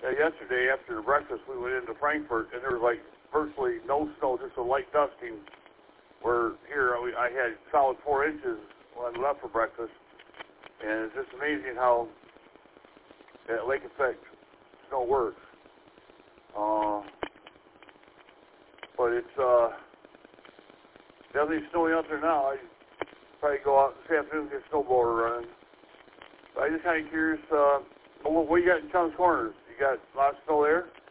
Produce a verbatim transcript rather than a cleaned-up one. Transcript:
uh, yesterday after breakfast we went into Frankfort, and there was like virtually no snow, just a light dusting. Where here we, I had solid four inches when I left for breakfast, and it's just amazing how that lake effect snow works. Uh, but it's uh, definitely snowy out there now. I probably go out this afternoon and get a snowblower running. But I'm just kind of curious, uh, what, what you got in Chums Corners? You got a lot of snow there?